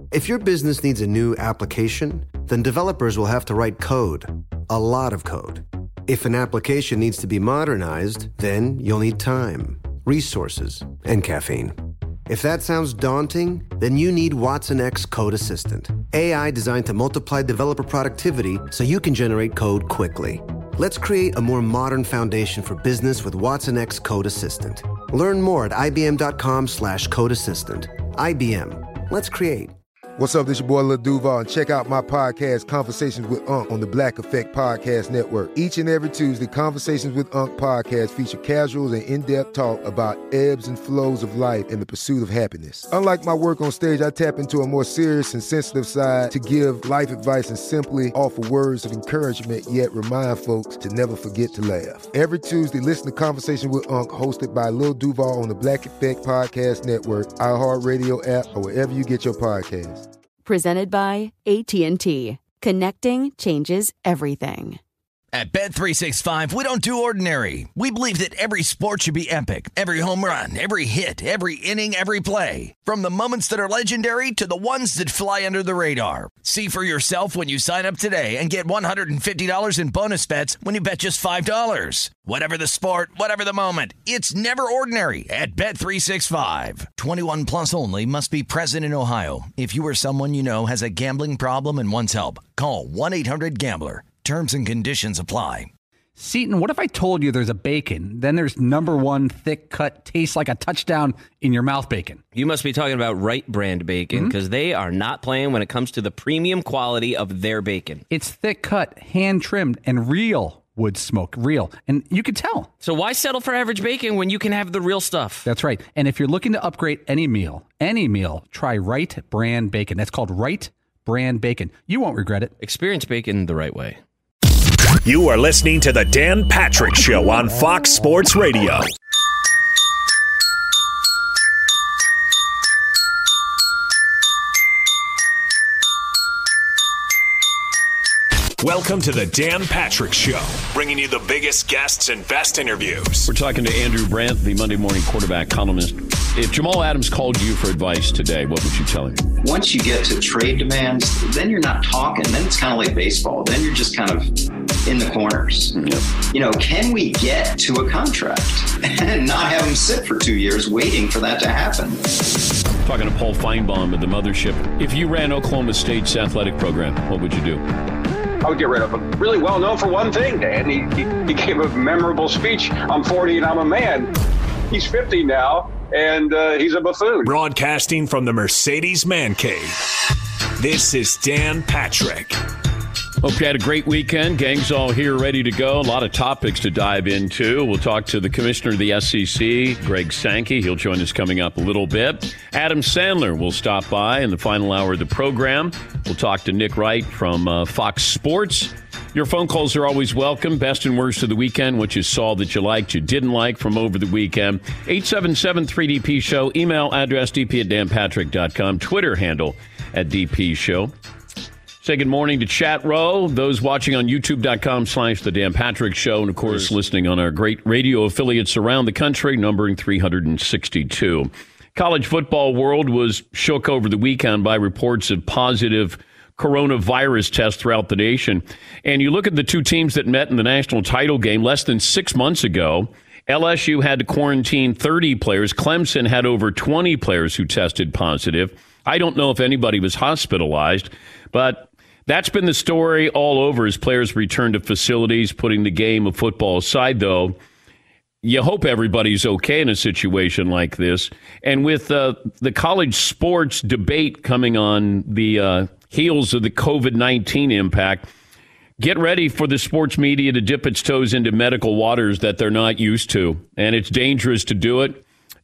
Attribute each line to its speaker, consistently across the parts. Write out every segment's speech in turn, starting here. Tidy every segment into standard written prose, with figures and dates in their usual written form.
Speaker 1: If your business needs a new application, then developers will have to write code, a lot of code. If an application needs to be modernized, then you'll need time, resources, and caffeine. If that sounds daunting, then you need Watson X Code Assistant, AI designed to multiply developer productivity so you can generate code quickly. Let's create a more modern foundation for business with Watson X Code Assistant. Learn more at ibm.com/code assistant. IBM. Let's create.
Speaker 2: What's up, this your boy Lil Duval, and check out my podcast, Conversations with Unc, on the Black Effect Podcast Network. Each and every Tuesday, Conversations with Unc podcast feature casuals and in-depth talk about ebbs and flows of life and the pursuit of happiness. Unlike my work on stage, I tap into a more serious and sensitive side to give life advice and simply offer words of encouragement, yet remind folks to never forget to laugh. Every Tuesday, listen to Conversation with Unc, hosted by Lil Duval on the Black Effect Podcast Network, iHeartRadio app, or wherever you get your podcasts.
Speaker 3: Presented by AT&T. Connecting changes everything.
Speaker 4: At Bet365, we don't do ordinary. We believe that every sport should be epic. Every home run, every hit, every inning, every play. From the moments that are legendary to the ones that fly under the radar. See for yourself when you sign up today and get $150 in bonus bets when you bet just $5. Whatever the sport, whatever the moment, it's never ordinary at Bet365. 21 plus only. Must be present in Ohio. If you or someone you know has a gambling problem and wants help, call 1-800-GAMBLER. Terms and conditions apply.
Speaker 5: Seton, what if I told you there's a bacon, then there's number one thick cut, tastes like a touchdown in your mouth bacon?
Speaker 6: You must be talking about Wright Brand bacon, because they are not playing when it comes to the premium quality of their bacon.
Speaker 5: It's thick cut, hand trimmed, and real wood smoke, real. And you can tell.
Speaker 6: So why settle for average bacon when you can have the real stuff?
Speaker 5: That's right. And if you're looking to upgrade any meal, try Wright Brand bacon. That's called Wright Brand bacon. You won't regret it.
Speaker 6: Experience bacon the right way.
Speaker 7: You are listening to The Dan Patrick Show on Fox Sports Radio. Welcome to The Dan Patrick Show, bringing you the biggest guests and best interviews.
Speaker 8: We're talking to Andrew Brandt, the Monday Morning Quarterback columnist. If Jamal Adams called you for advice today, what would you tell him?
Speaker 9: Once you get to trade demands, then you're not talking. Then it's kind of like baseball. Then you're just kind of in the corners. Yep. You know, can we get to a contract and not have him sit for 2 years waiting for that to happen?
Speaker 8: Talking to Paul Feinbaum of the Mothership. If you ran Oklahoma State's athletic program, what would you do?
Speaker 10: I would get rid of him. Really well known for one thing, Dan. He gave a memorable speech. I'm 40 and I'm a man. He's 50 now, and he's a buffoon.
Speaker 7: Broadcasting from the Mercedes Man Cave, this is Dan Patrick.
Speaker 8: Hope you had a great weekend. Gang's all here ready to go. A lot of topics to dive into. We'll talk to the commissioner of the SEC, Greg Sankey. He'll join us coming up a little bit. Adam Sandler will stop by in the final hour of the program. We'll talk to Nick Wright from Fox Sports. Your phone calls are always welcome. Best and worst of the weekend, what you saw that you liked, you didn't like from over the weekend. 877-3DP Show. Email address dp@danpatrick.com. Twitter handle @DP Show. Say good morning to Chat Row, those watching on youtube.com/The Dan Patrick Show, and, of course, listening on our great radio affiliates around the country, numbering 362. College football world was shook over the weekend by reports of positive coronavirus tests throughout the nation. And you look at the two teams that met in the national title game less than 6 months ago. LSU had to quarantine 30 players. Clemson had over 20 players who tested positive. I don't know if anybody was hospitalized, but that's been the story all over as players return to facilities, putting the game of football aside, though. You hope everybody's okay in a situation like this. And with the college sports debate coming on the heels of the COVID-19 impact, get ready for the sports media to dip its toes into medical waters that they're not used to. And it's dangerous to do it.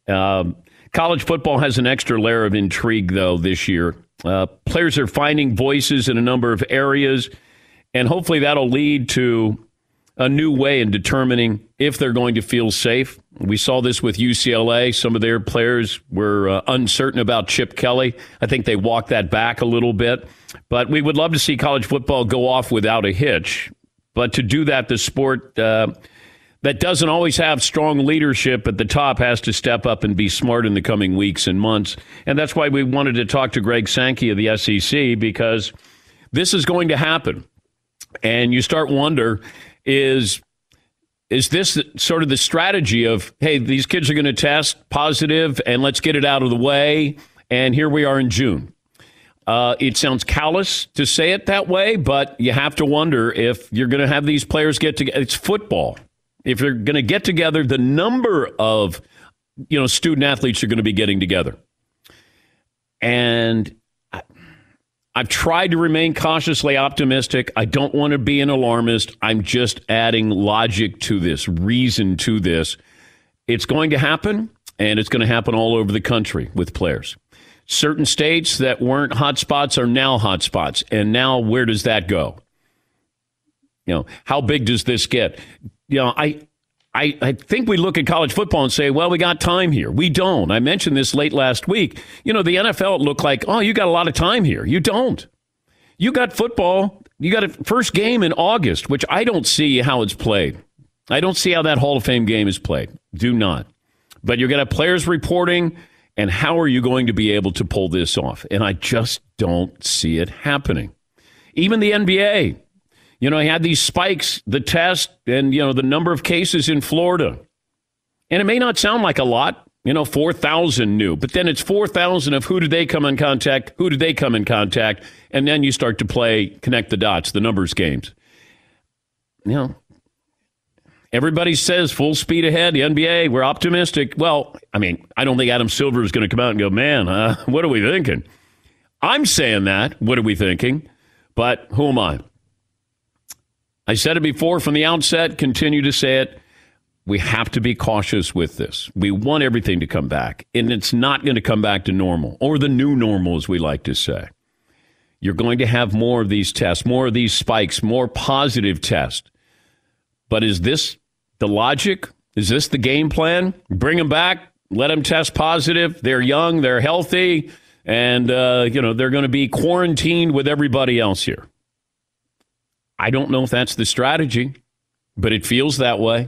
Speaker 8: College football has an extra layer of intrigue, though, this year. Players are finding voices in a number of areas, and hopefully that'll lead to a new way in determining if they're going to feel safe. We saw this with UCLA. Some of their players were uncertain about Chip Kelly. I think they walked that back a little bit. But we would love to see college football go off without a hitch. But to do that, the sport, the that doesn't always have strong leadership at the top has to step up and be smart in the coming weeks and months. And that's why we wanted to talk to Greg Sankey of the SEC, because this is going to happen. And you start wonder, is this sort of the strategy of, hey, these kids are going to test positive and let's get it out of the way. And here we are in June. It sounds callous to say it that way, but you have to wonder if you're going to have these players get together. It's football. If you're going to get together, the number of, student athletes are going to be getting together. And I've tried to remain cautiously optimistic. I don't want to be an alarmist. I'm just adding logic to this, reason to this. It's going to happen, and it's going to happen all over the country with players. Certain states that weren't hot spots are now hot spots. And now where does that go? How big does this get? I think we look at college football and say, well, we got time here. We don't. I mentioned this late last week. The NFL looked like, oh, you got a lot of time here. You don't. You got football. You got a first game in August, which I don't see how it's played. I don't see how that Hall of Fame game is played. Do not. But you're going to have players reporting, and how are you going to be able to pull this off? And I just don't see it happening. Even the NBA. He had these spikes, the test, and, the number of cases in Florida. And it may not sound like a lot, 4,000 new. But then it's 4,000 of who did they come in contact, who did they come in contact, and then you start to connect the dots, the numbers games. Everybody says full speed ahead, the NBA, we're optimistic. Well, I don't think Adam Silver is going to come out and go, man, what are we thinking? I'm saying that, what are we thinking? But who am I? I said it before from the outset, continue to say it. We have to be cautious with this. We want everything to come back, and it's not going to come back to normal, or the new normal, as we like to say. You're going to have more of these tests, more of these spikes, more positive tests. But is this the logic? Is this the game plan? Bring them back, let them test positive. They're young, they're healthy, and they're going to be quarantined with everybody else here. I don't know if that's the strategy, but it feels that way.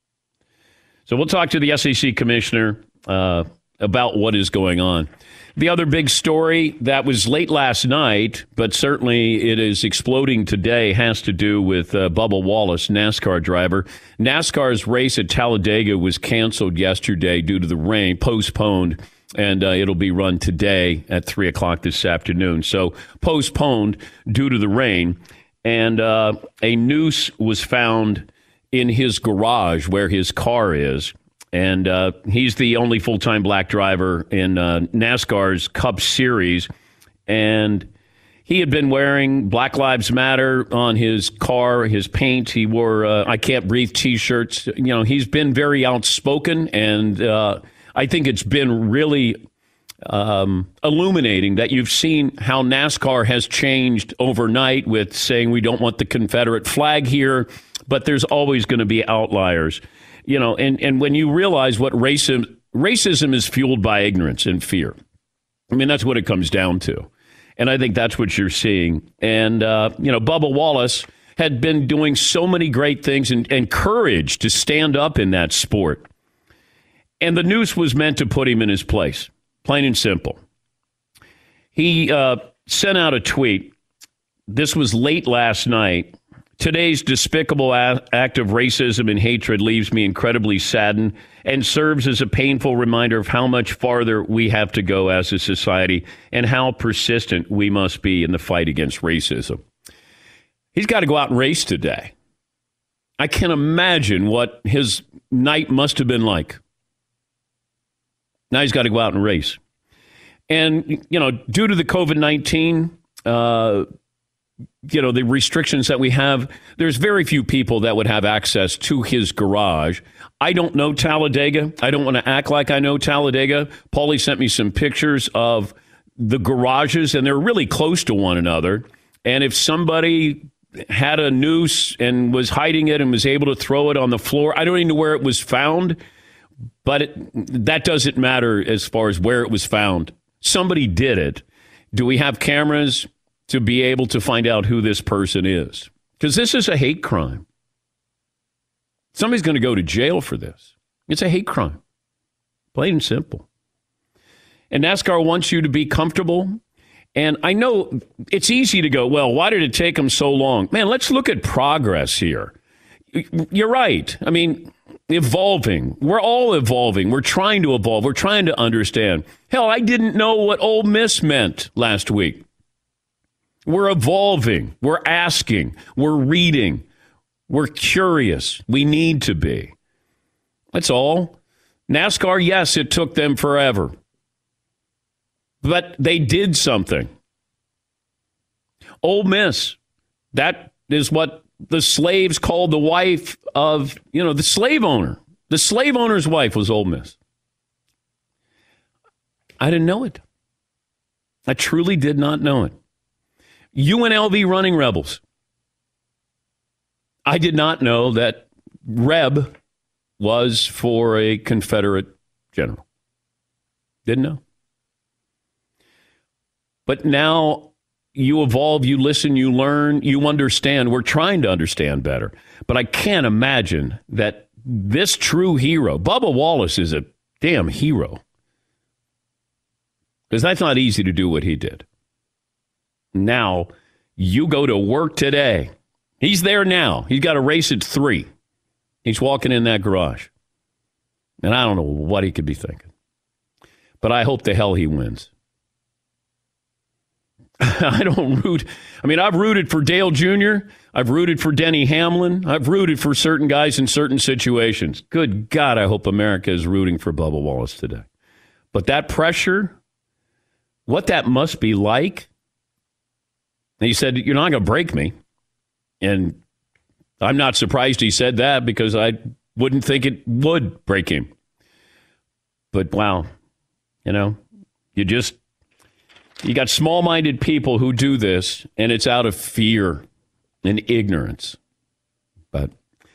Speaker 8: So we'll talk to the SEC commissioner about what is going on. The other big story that was late last night, but certainly it is exploding today, has to do with Bubba Wallace, NASCAR driver. NASCAR's race at Talladega was canceled yesterday due to the rain, postponed, and it'll be run today at 3 o'clock this afternoon. So postponed due to the rain. And a noose was found in his garage where his car is. And he's the only full-time black driver in NASCAR's Cup Series. And he had been wearing Black Lives Matter on his car, his paint. He wore I Can't Breathe T-shirts. He's been very outspoken. And I think it's been really illuminating that you've seen how NASCAR has changed overnight with saying we don't want the Confederate flag here, but there's always going to be outliers, and when you realize what racism is fueled by ignorance and fear. That's what it comes down to. And I think that's what you're seeing. And, Bubba Wallace had been doing so many great things and courage to stand up in that sport. And the noose was meant to put him in his place. Plain and simple. He sent out a tweet. This was late last night. Today's despicable act of racism and hatred leaves me incredibly saddened and serves as a painful reminder of how much farther we have to go as a society and how persistent we must be in the fight against racism. He's got to go out and race today. I can't imagine what his night must have been like. Now he's got to go out and race. And, due to the COVID-19, the restrictions that we have, there's very few people that would have access to his garage. I don't know Talladega. I don't want to act like I know Talladega. Paulie sent me some pictures of the garages, and they're really close to one another. And if somebody had a noose and was hiding it and was able to throw it on the floor, I don't even know where it was found. But that doesn't matter as far as where it was found. Somebody did it. Do we have cameras to be able to find out who this person is? Because this is a hate crime. Somebody's going to go to jail for this. It's a hate crime. Plain and simple. And NASCAR wants you to be comfortable. And I know it's easy to go, well, why did it take them so long? Man, let's look at progress here. You're right. I mean, evolving. We're all evolving. We're trying to evolve. We're trying to understand. Hell, I didn't know what Ole Miss meant last week. We're evolving. We're asking. We're reading. We're curious. We need to be. That's all. NASCAR, yes, it took them forever. But they did something. Ole Miss, that is what the slaves called the wife of, the slave owner. The slave owner's wife was Ole Miss. I didn't know it. I truly did not know it. UNLV Running Rebels. I did not know that Reb was for a Confederate general. Didn't know. But now you evolve, you listen, you learn, you understand. We're trying to understand better. But I can't imagine that this true hero, Bubba Wallace, is a damn hero. Because that's not easy to do what he did. Now, you go to work today. He's there now. He's got a race at 3. He's walking in that garage. And I don't know what he could be thinking. But I hope the hell he wins. I don't root. I mean, I've rooted for Dale Jr. I've rooted for Denny Hamlin. I've rooted for certain guys in certain situations. Good God, I hope America is rooting for Bubba Wallace today. But that pressure, what that must be like. And he said, you're not going to break me. And I'm not surprised he said that because I wouldn't think it would break him. But wow, you got small-minded people who do this, and it's out of fear and ignorance. But,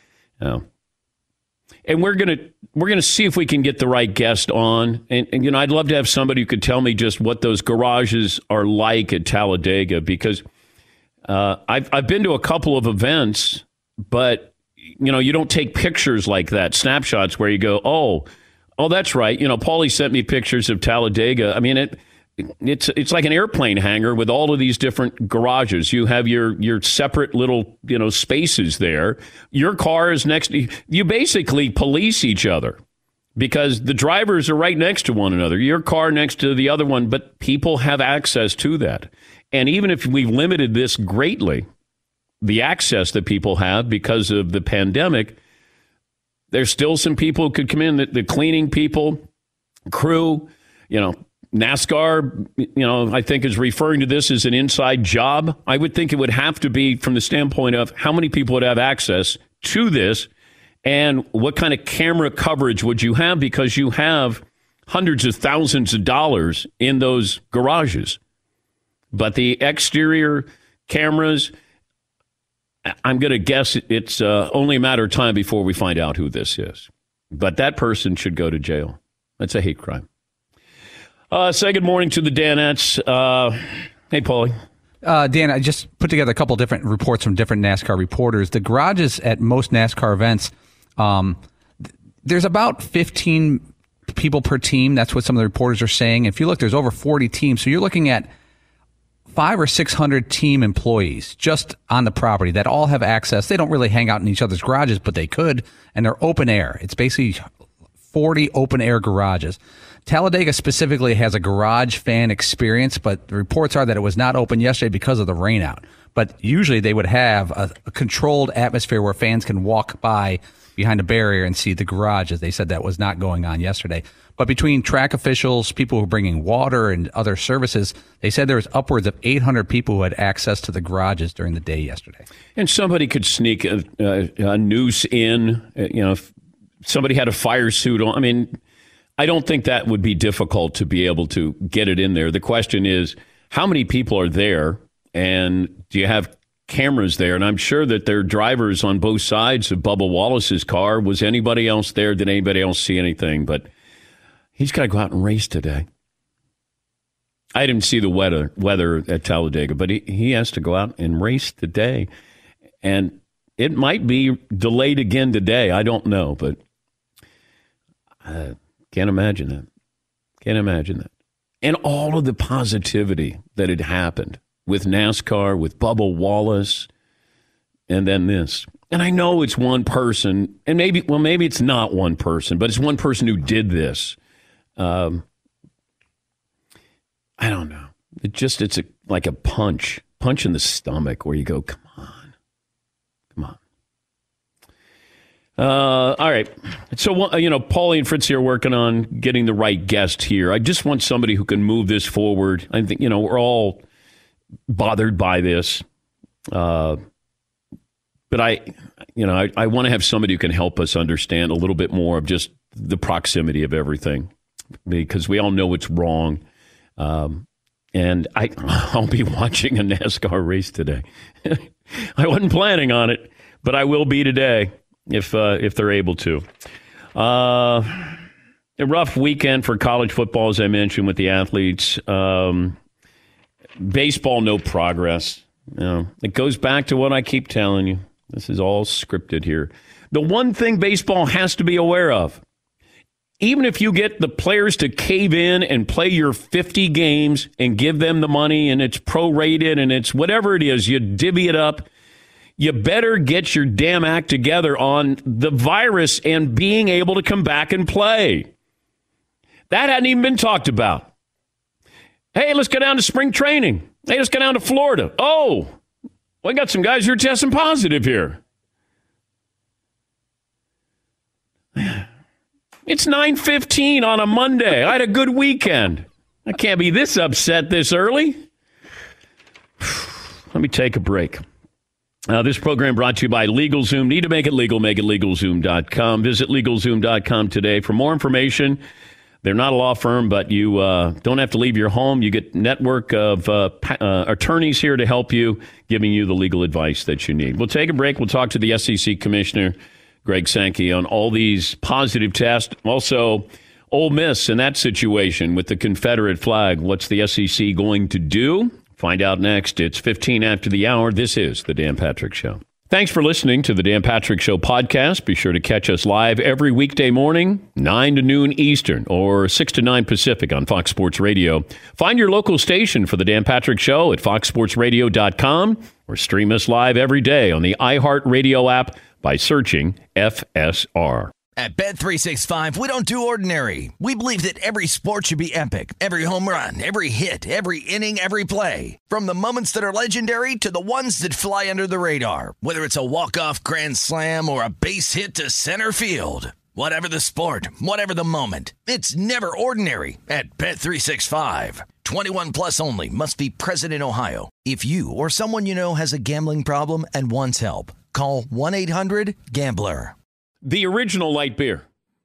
Speaker 8: and we're gonna see if we can get the right guest on. And I'd love to have somebody who could tell me just what those garages are like at Talladega, because I've been to a couple of events, but you don't take pictures like that, snapshots where you go, oh, that's right. Paulie sent me pictures of Talladega. I mean, it's like an airplane hangar with all of these different garages. You have your separate little, spaces there. Your car is next to you. You basically police each other because the drivers are right next to one another. Your car next to the other one, but people have access to that. And even if we've limited this greatly, the access that people have because of the pandemic, there's still some people who could come in, the cleaning people, crew, NASCAR, I think is referring to this as an inside job. I would think it would have to be from the standpoint of how many people would have access to this and what kind of camera coverage would you have, because you have hundreds of thousands of dollars in those garages. But the exterior cameras, I'm going to guess it's only a matter of time before we find out who this is. But that person should go to jail. That's a hate crime. Say good morning to the Danettes. Hey, Paulie.
Speaker 5: Dan, I just put together a couple different reports from different NASCAR reporters. The garages at most NASCAR events, there's about 15 people per team. That's what some of the reporters are saying. If you look, there's over 40 teams. So you're looking at 500 or 600 team employees just on the property that all have access. They don't really hang out in each other's garages, but they could, and they're open air. It's basically 40 open air garages. Talladega specifically has a garage fan experience, but the reports are that it was not open yesterday because of the rain out. But usually they would have a controlled atmosphere where fans can walk by behind a barrier and see the garages. They said that was not going on yesterday. But between track officials, people who are bringing water and other services, they said there was upwards of 800 people who had access to the garages during the day yesterday.
Speaker 8: And somebody could sneak a noose in, if somebody had a fire suit on. I mean, I don't think that would be difficult to be able to get it in there. The question is, how many people are there, and do you have cameras there? And I'm sure that there are drivers on both sides of Bubba Wallace's car. Was anybody else there? Did anybody else see anything? But he's got to go out and race today. I didn't see the weather at Talladega, but he has to go out and race today. And it might be delayed again today. I don't know, but I can't imagine that. Can't imagine that. And all of the positivity that had happened with NASCAR, with Bubba Wallace, and then this. And I know it's one person, and maybe it's not one person, but it's one person who did this. I don't know. It's like a punch in the stomach where you go, come on. All right. So, Paulie and Fritz are working on getting the right guest here. I just want somebody who can move this forward. I think, we're all bothered by this. But I want to have somebody who can help us understand a little bit more of just the proximity of everything, because we all know it's wrong. And I'll be watching a NASCAR race today. I wasn't planning on it, but I will be today. If they're able to. A rough weekend for college football, as I mentioned, with the athletes. Baseball, no progress. It goes back to what I keep telling you. This is all scripted here. The one thing baseball has to be aware of, even if you get the players to cave in and play your 50 games and give them the money and it's prorated and it's whatever it is, you divvy it up, you better get your damn act together on the virus and being able to come back and play. That hadn't even been talked about. Hey, let's go down to spring training. Hey, let's go down to Florida. Oh, we got some guys who are testing positive here. It's 9:15 on a Monday. I had a good weekend. I can't be this upset this early. Let me take a break. This program brought to you by LegalZoom. Need to make it legal, make it LegalZoom.com. Visit LegalZoom.com today for more information. They're not a law firm, but you don't have to leave your home. You get a network of attorneys here to help you, giving you the legal advice that you need. We'll take a break. We'll talk to the SEC Commissioner, Greg Sankey, on all these positive tests. Also, Ole Miss in that situation with the Confederate flag. What's the SEC going to do? Find out next. It's 15 after the hour. This is The Dan Patrick Show. Thanks for listening to The Dan Patrick Show podcast. Be sure to catch us live every weekday morning, 9 to noon Eastern or 6 to 9 Pacific on Fox Sports Radio. Find your local station for The Dan Patrick Show at foxsportsradio.com or stream us live every day on the iHeartRadio app by searching FSR.
Speaker 4: At Bet365, we don't do ordinary. We believe that every sport should be epic. Every home run, every hit, every inning, every play. From the moments that are legendary to the ones that fly under the radar. Whether it's a walk-off grand slam or a base hit to center field. Whatever the sport, whatever the moment. It's never ordinary at Bet365. 21 plus only. Must be present in Ohio. If you or someone you know has a gambling problem and wants help, call 1-800-GAMBLER.
Speaker 8: The original light beer,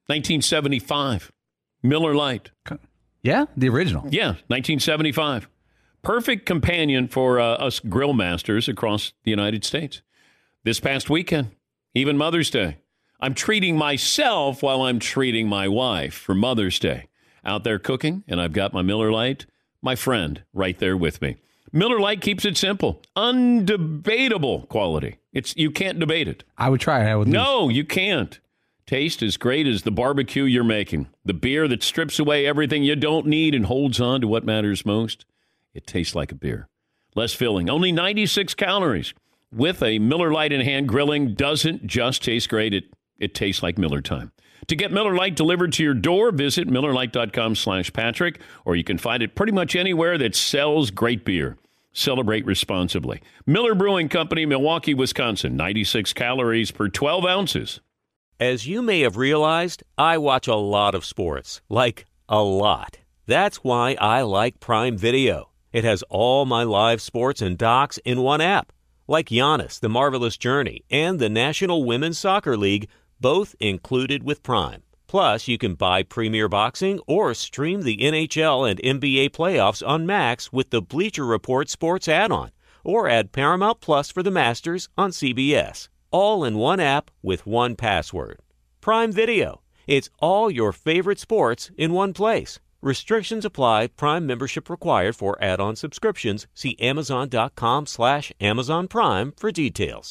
Speaker 8: 1975, Miller Lite.
Speaker 5: Yeah, the original.
Speaker 8: Yeah, 1975. Perfect companion for us grill masters across the United States. This past weekend, even Mother's Day, I'm treating myself while I'm treating my wife for Mother's Day. Out there cooking, and I've got my Miller Lite, my friend, right there with me. Miller Lite keeps it simple. Undebatable quality. You can't debate it.
Speaker 5: I would try it.
Speaker 8: No, you can't. Taste as great as the barbecue you're making. The beer that strips away everything you don't need and holds on to what matters most. It tastes like a beer. Less filling. Only 96 calories. With a Miller Lite in hand, grilling doesn't just taste great. It tastes like Miller time. To get Miller Lite delivered to your door, visit MillerLite.com/Patrick, or you can find it pretty much anywhere that sells great beer. Celebrate responsibly. Miller Brewing Company, Milwaukee, Wisconsin. 96 calories per 12 ounces.
Speaker 11: As you may have realized, I watch a lot of sports. Like, a lot. That's why I like Prime Video. It has all my live sports and docs in one app. Like Giannis, The Marvelous Journey, and the National Women's Soccer League, both included with Prime. Plus, you can buy Premier Boxing or stream the NHL and NBA playoffs on Max with the Bleacher Report Sports add-on, or add Paramount Plus for the Masters on CBS. All in one app with one password. Prime Video. It's all your favorite sports in one place. Restrictions apply. Prime membership required for add-on subscriptions. See Amazon.com/Amazon Prime for details.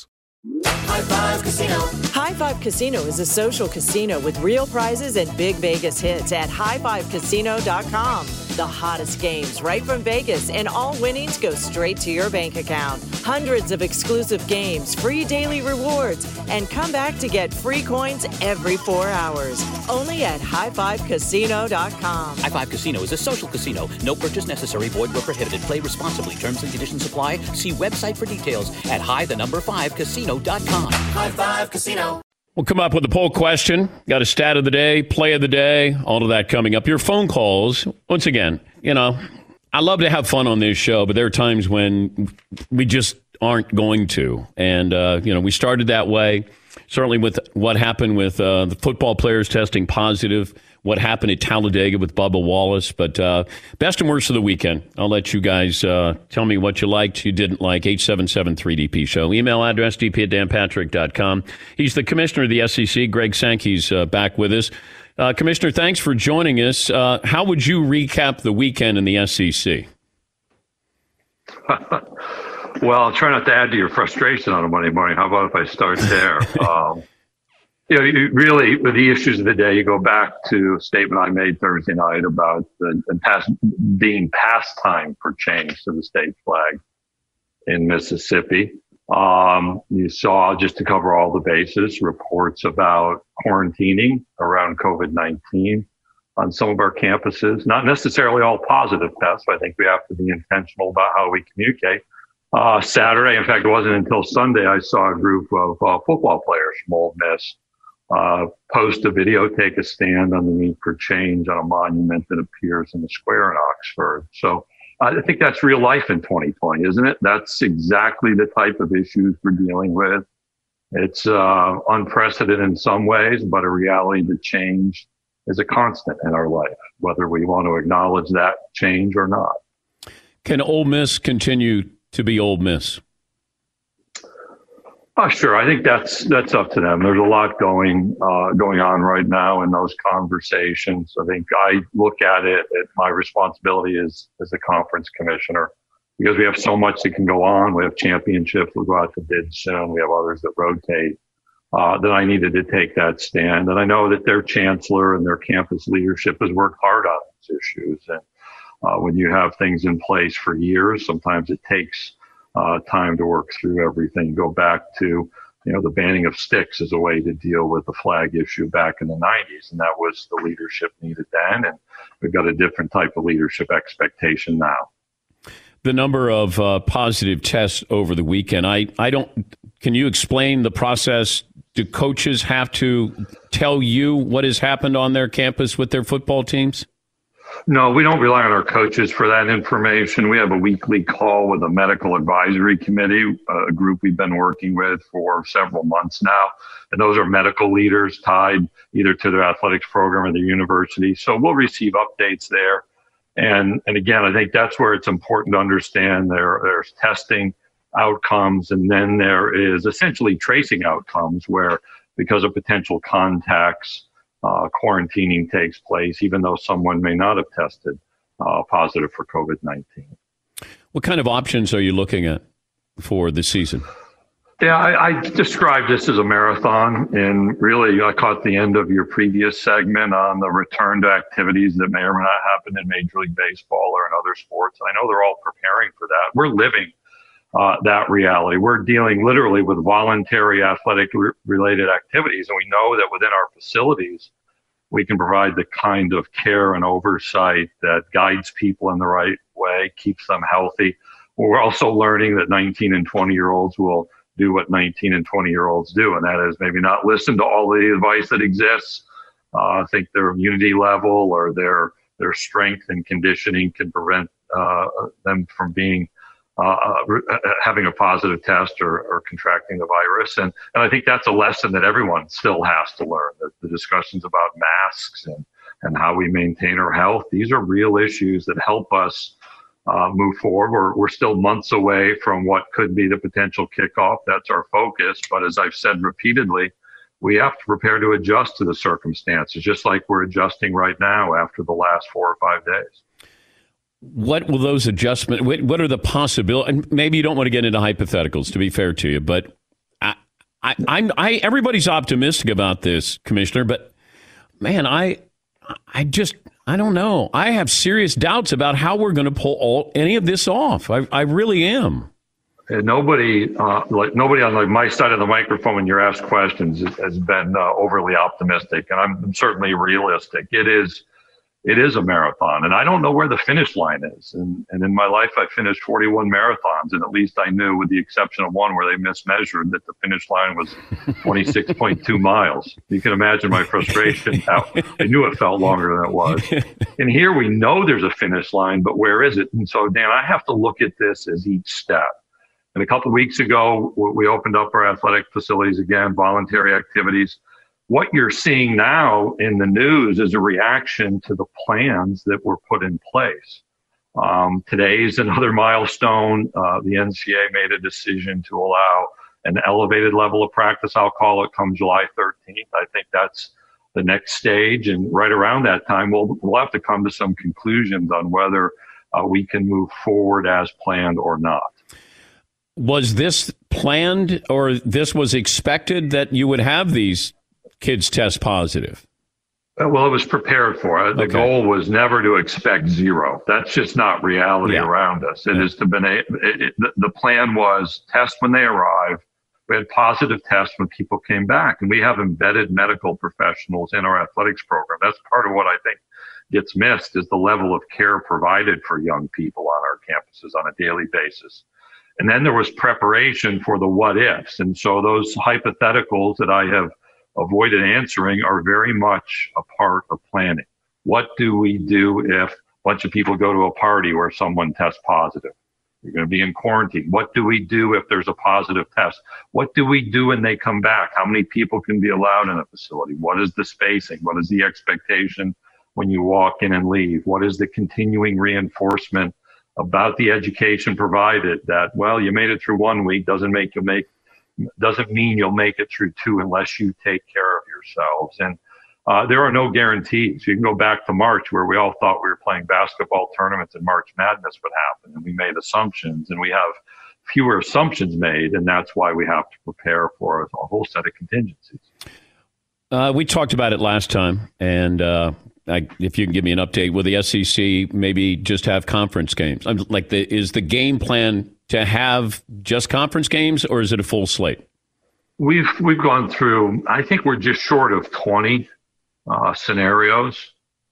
Speaker 12: High Five Casino. High Five Casino is a social casino with real prizes and big Vegas hits at highfivecasino.com. The hottest games right from Vegas, and all winnings go straight to your bank account. Hundreds of exclusive games, free daily rewards, and come back to get free coins every 4 hours. Only at highfivecasino.com.
Speaker 13: High Five Casino is a social casino. No purchase necessary. Void where prohibited. Play responsibly. Terms and conditions apply. See website for details at high5casino.com. High Five Casino.
Speaker 8: We'll come up with a poll question. Got a stat of the day, play of the day, all of that coming up. Your phone calls, once again, I love to have fun on this show, but there are times when we just aren't going to. And, we started that way, certainly with what happened with the football players testing positive, what happened at Talladega with Bubba Wallace. But best and worst of the weekend. I'll let you guys tell me what you liked, you didn't like. 877-3DP Show. Email address, dp@danpatrick.com. He's the commissioner of the SEC. Greg Sankey's back with us. Commissioner, thanks for joining us. How would you recap the weekend in the SEC?
Speaker 14: Well, I'll try not to add to your frustration on a Monday morning. How about if I start there? You really, with the issues of the day, you go back to a statement I made Thursday night about being past time for change to the state flag in Mississippi. You saw, just to cover all the bases, reports about quarantining around COVID-19 on some of our campuses. Not necessarily all positive tests. I think we have to be intentional about how we communicate. Saturday, in fact, it wasn't until Sunday, I saw a group of football players from Ole Miss post a video, take a stand on the need for change on a monument that appears in the square in Oxford. So I think that's real life in 2020, isn't it? That's exactly the type of issues we're dealing with. It's unprecedented in some ways, but a reality that change is a constant in our life, whether we want to acknowledge that change or not.
Speaker 8: Can Ole Miss continue to be Ole Miss?
Speaker 14: Sure. I think that's up to them. There's a lot going on right now in those conversations. I think I look at it at my responsibility as a conference commissioner, because we have so much that can go on. We have championships. We'll go out to bid soon. We have others that rotate. That I needed to take that stand. And I know that their chancellor and their campus leadership has worked hard on these issues. And when you have things in place for years, sometimes it takes time to work through everything. Go back to, the banning of sticks as a way to deal with the flag issue back in the 90s. And that was the leadership needed then. And we've got a different type of leadership expectation now.
Speaker 8: The number of positive tests over the weekend, can you explain the process? Do coaches have to tell you what has happened on their campus with their football teams?
Speaker 14: No, we don't rely on our coaches for that information. We have a weekly call with a medical advisory committee, a group we've been working with for several months now. And those are medical leaders tied either to their athletics program or their university. So we'll receive updates there. And again, I think that's where it's important to understand there's testing outcomes, and then there is essentially tracing outcomes where, because of potential contacts, quarantining takes place, even though someone may not have tested positive for COVID-19.
Speaker 8: What kind of options are you looking at for the season?
Speaker 14: Yeah, I described this as a marathon, and really I caught the end of your previous segment on the return to activities that may or may not happen in Major League Baseball or in other sports. I know they're all preparing for that. We're living that reality. We're dealing literally with voluntary athletic related activities, and we know that within our facilities, we can provide the kind of care and oversight that guides people in the right way, keeps them healthy. We're also learning that 19 and 20-year-olds will do what 19 and 20-year-olds do, and that is maybe not listen to all the advice that exists. I think their immunity level or their strength and conditioning can prevent them from being having a positive test or contracting the virus. And I think that's a lesson that everyone still has to learn, that the discussions about masks and how we maintain our health, these are real issues that help us move forward. We're still months away from what could be the potential kickoff. That's our focus. But as I've said repeatedly, we have to prepare to adjust to the circumstances, just like we're adjusting right now after the last 4 or 5 days.
Speaker 8: What will those adjustments, what are the possibilities? And maybe you don't want to get into hypotheticals, to be fair to you, but everybody's optimistic about this, Commissioner, but man, I don't know. I have serious doubts about how we're going to pull any of this off. I really am.
Speaker 14: And nobody on my side of the microphone when you're asked questions has been overly optimistic, and I'm certainly realistic. It is a marathon, and I don't know where the finish line is. And in my life, I finished 41 marathons, and at least I knew, with the exception of one where they mismeasured, that the finish line was 26.2 miles. You can imagine my frustration. I knew it felt longer than it was. And here we know there's a finish line, but where is it? And so, Dan, I have to look at this as each step. And a couple of weeks ago, we opened up our athletic facilities again, voluntary activities. What you're seeing now in the news is a reaction to the plans that were put in place. Today is another milestone. The NCAA made a decision to allow an elevated level of practice, I'll call it, come July 13th. I think that's the next stage. And right around that time, we'll have to come to some conclusions on whether we can move forward as planned or not.
Speaker 8: Was this planned, or this was expected that you would have these kids test positive?
Speaker 14: Well, it was prepared for. The goal was never to expect zero. That's just not reality around us. The plan was test when they arrive. We had positive tests when people came back, and we have embedded medical professionals in our athletics program. That's part of what I think gets missed, is the level of care provided for young people on our campuses on a daily basis. And then there was preparation for the what ifs. And so those hypotheticals that I have avoided answering are very much a part of planning. What do we do if a bunch of people go to a party where someone tests positive? You're going to be in quarantine. What do we do if there's a positive test? What do we do when they come back? How many people can be allowed in a facility? What is the spacing? What is the expectation when you walk in and leave? What is the continuing reinforcement about the education provided that, well, you made it through 1 week doesn't mean you'll make it through 2 unless you take care of yourselves. And there are no guarantees. You can go back to March, where we all thought we were playing basketball tournaments and March Madness would happen, and we made assumptions, and we have fewer assumptions made, and that's why we have to prepare for a whole set of contingencies.
Speaker 8: We talked about it last time, and if you can give me an update, will the SEC maybe just have conference games? Is the game plan to have just conference games, or is it a full slate?
Speaker 14: We've gone through, I think we're just short of 20 scenarios.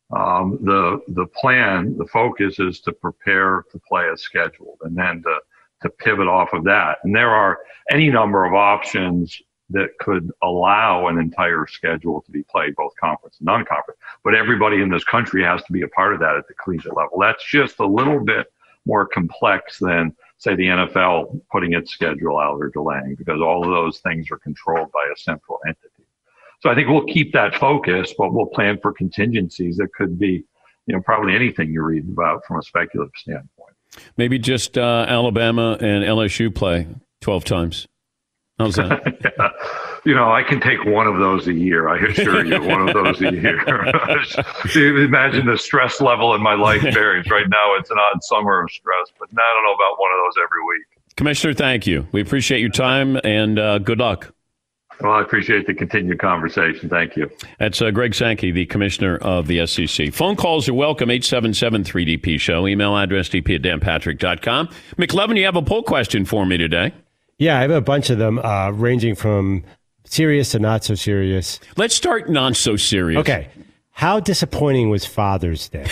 Speaker 14: The plan, the focus is to prepare to play as scheduled, and then to pivot off of that. And there are any number of options that could allow an entire schedule to be played, both conference and non-conference. But everybody in this country has to be a part of that at the collegiate level. That's just a little bit more complex than, say, the NFL putting its schedule out or delaying, because all of those things are controlled by a central entity. So I think we'll keep that focus, but we'll plan for contingencies that could be, probably anything you read about from a speculative standpoint.
Speaker 8: Maybe just Alabama and LSU play 12 times. How's that?
Speaker 14: Yeah. I can take one of those a year. I assure you, one of those a year. Imagine the stress level in my life varies. Right now, it's an odd summer of stress, but I don't know about one of those every week.
Speaker 8: Commissioner, thank you. We appreciate your time, and good luck.
Speaker 14: Well, I appreciate the continued conversation. Thank you.
Speaker 8: That's Greg Sankey, the commissioner of the SEC. Phone calls are welcome, 877-3DP-SHOW. Email address dp@danpatrick.com. McLovin, you have a poll question for me today.
Speaker 15: Yeah, I have a bunch of them ranging from serious to not so serious.
Speaker 8: Let's start not so serious.
Speaker 15: Okay. How disappointing was Father's Day?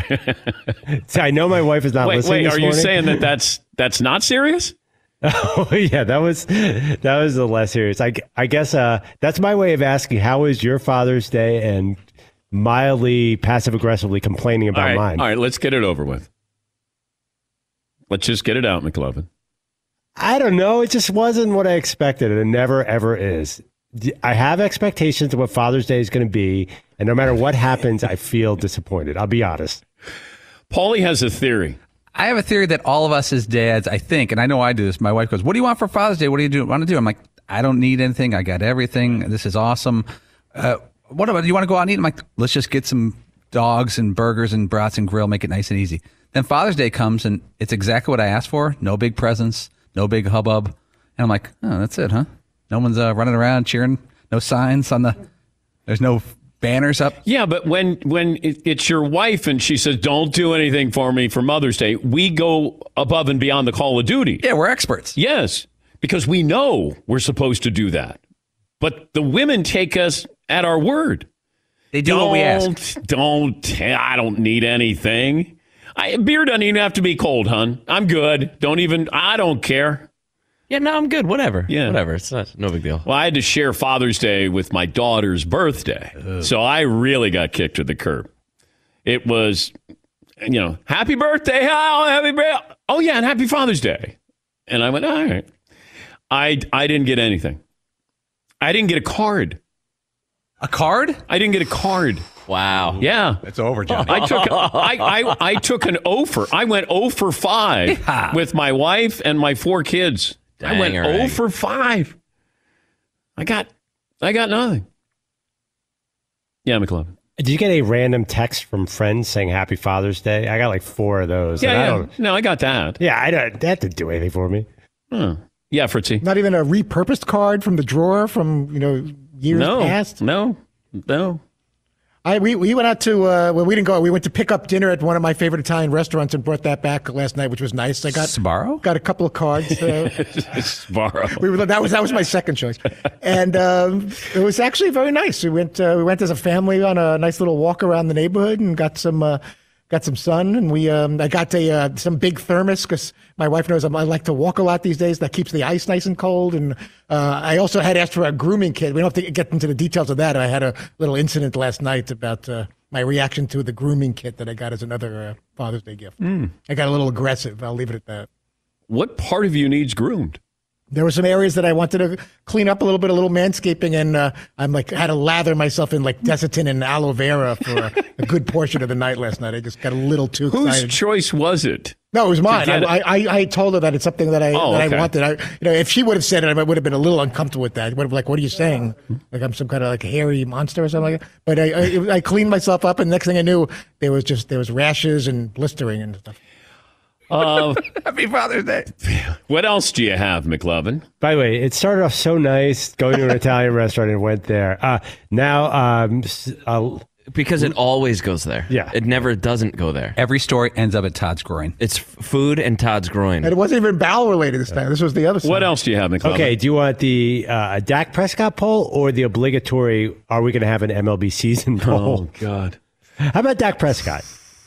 Speaker 15: So I know my wife is not listening this morning.
Speaker 8: Are you saying that's not serious?
Speaker 15: Oh, yeah, that was the less serious. I guess that's my way of asking, how was your Father's Day, and mildly passive-aggressively complaining about mine.
Speaker 8: All right, let's get it over with. Let's just get it out, McLovin.
Speaker 15: I don't know. It just wasn't what I expected, and it never, ever is. I have expectations of what Father's Day is going to be, and no matter what happens, I feel disappointed. I'll be honest.
Speaker 8: Paulie has a theory.
Speaker 5: I have a theory that all of us as dads, I think, and I know I do this. My wife goes, "What do you want for Father's Day? What do you want to do?" I'm like, "I don't need anything. I got everything. This is awesome. What about, do you want to go out and eat?" I'm like, "Let's just get some dogs and burgers and brats and grill, make it nice and easy." Then Father's Day comes, and it's exactly what I asked for. No big presents, no big hubbub. And I'm like, "Oh, that's it, huh?" No one's running around cheering. No signs on the. There's no banners up.
Speaker 8: Yeah, but when it's your wife and she says, "Don't do anything for me for Mother's Day," we go above and beyond the call of duty.
Speaker 5: Yeah, we're experts.
Speaker 8: Yes, because we know we're supposed to do that. But the women take us at our word.
Speaker 5: They do what we ask.
Speaker 8: I don't need anything. Beer doesn't even have to be cold, hon. I'm good. I don't care.
Speaker 6: Yeah, no, I'm good. Whatever.
Speaker 8: Yeah.
Speaker 6: Whatever. It's no big deal.
Speaker 8: Well, I had to share Father's Day with my daughter's birthday. So I really got kicked to the curb. It was, happy birthday. Happy birthday. Oh, yeah, and happy Father's Day. And I went, all right. I didn't get anything. I didn't get a card.
Speaker 5: A card?
Speaker 8: I didn't get a card.
Speaker 6: Wow.
Speaker 8: Yeah.
Speaker 5: It's over, Johnny.
Speaker 8: I took an 0 for. I went 0 for 5 with my wife and my 4 kids. I went 0 for 5. I got nothing. Yeah, McLovin.
Speaker 15: Did you get a random text from friends saying Happy Father's Day? I got like 4 of those.
Speaker 8: Yeah. No, I got that.
Speaker 15: Yeah, that didn't do anything for me.
Speaker 8: Yeah, Fritzy.
Speaker 16: Not even a repurposed card from the drawer from years past.
Speaker 8: No.
Speaker 16: We went out to we didn't go. We went to pick up dinner at one of my favorite Italian restaurants and brought that back last night, which was nice. I got
Speaker 5: Sbarro?
Speaker 16: Got a couple of cards.
Speaker 8: Sbarro.
Speaker 16: That was my second choice, and it was actually very nice. We went as a family on a nice little walk around the neighborhood and got some sun. And I got some big thermos because my wife knows I like to walk a lot these days. That keeps the ice nice and cold. And I also had asked for a grooming kit. We don't have to get into the details of that. I had a little incident last night about my reaction to the grooming kit that I got as another Father's Day gift. I got a little aggressive. I'll leave it at that.
Speaker 8: What part of you needs groomed?
Speaker 16: There were some areas that I wanted to clean up a little manscaping, and I'm had to lather myself in Desitin and aloe vera for a good portion of the night last night. I just got a little too excited.
Speaker 8: Whose choice was it?
Speaker 16: No, it was mine. I told her that it's something that I wanted. If she would have said it, I would have been a little uncomfortable with that. I would have what are you saying? Like I'm some kind of hairy monster or something like that. But I cleaned myself up, and next thing I knew, there was rashes and blistering and stuff.
Speaker 5: Happy Father's Day.
Speaker 8: What else do you have, McLovin?
Speaker 15: By the way, it started off so nice going to an Italian restaurant and went there.
Speaker 6: Because it always goes there.
Speaker 15: Yeah.
Speaker 6: It never doesn't go there.
Speaker 5: Every story ends up at Todd's groin.
Speaker 6: It's food and Todd's groin.
Speaker 16: And it wasn't even bowel related this time. This was the other side.
Speaker 8: What else do you have, McLovin?
Speaker 15: Okay, do you want the Dak Prescott poll or the obligatory, are we going to have an MLB season poll?
Speaker 8: Oh, God.
Speaker 15: How about Dak Prescott?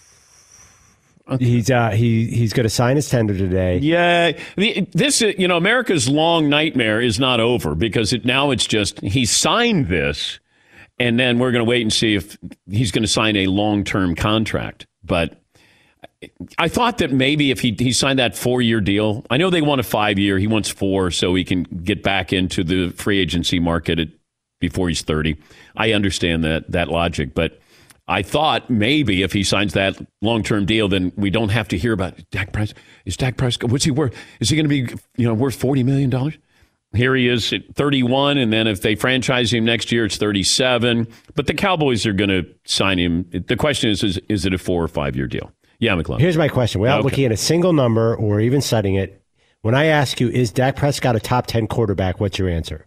Speaker 15: Okay. He's going to sign his tender today.
Speaker 8: Yeah, this America's long nightmare is not over because it's just he signed this, and then we're going to wait and see if he's going to sign a long-term contract. But I thought that maybe if he signed that 4-year deal, I know they want a 5-year, he wants 4, so he can get back into the free agency market before he's 30. I understand that logic, but I thought maybe if he signs that long-term deal, then we don't have to hear about Dak Prescott. Is Dak Prescott, what's he worth? Is he going to be worth $40 million? Here he is at 31, and then if they franchise him next year, it's 37. But the Cowboys are going to sign him. The question is it a 4 or 5 year deal? Yeah, McLovin.
Speaker 15: Here's my question. Without looking at a single number or even citing it, when I ask you, is Dak Prescott a top 10 quarterback, what's your answer?